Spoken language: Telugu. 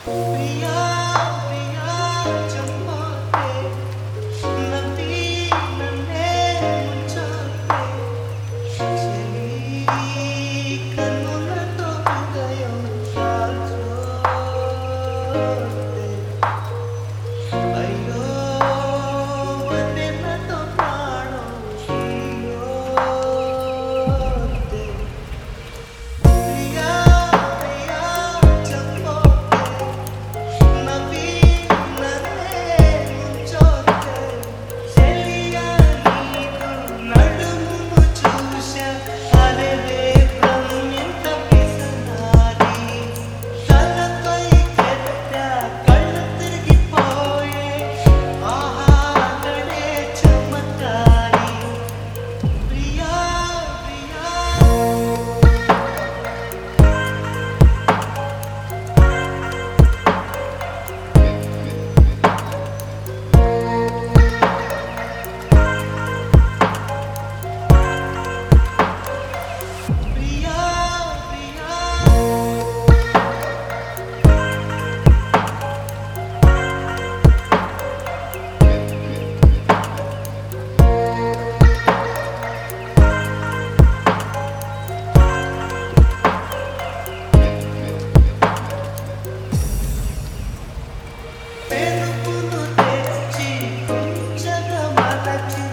ప్రియా ప్రియా చంపకే నవ్వి నన్నే ముంచకే చెలి కన్నులతో హృదయం కాల్చోతే అయ్యో వన్నెలతో ప్రాణం తీయోతే ప్రియా ప్రియా చంపకే నవ్వి నన్నే ముంచోతే చెలియా నీకు నడుము చూశా అరే వేగం ఎంత పిసనారి తలపై కెట్టా కళ్ళు తిరిగిపోయే ఆహా అక్కడే చమత్కారి ప్రియా ప్రియా ప్రియా ప్రియా పెనుకును తెచ్చి కుంచగా మలచి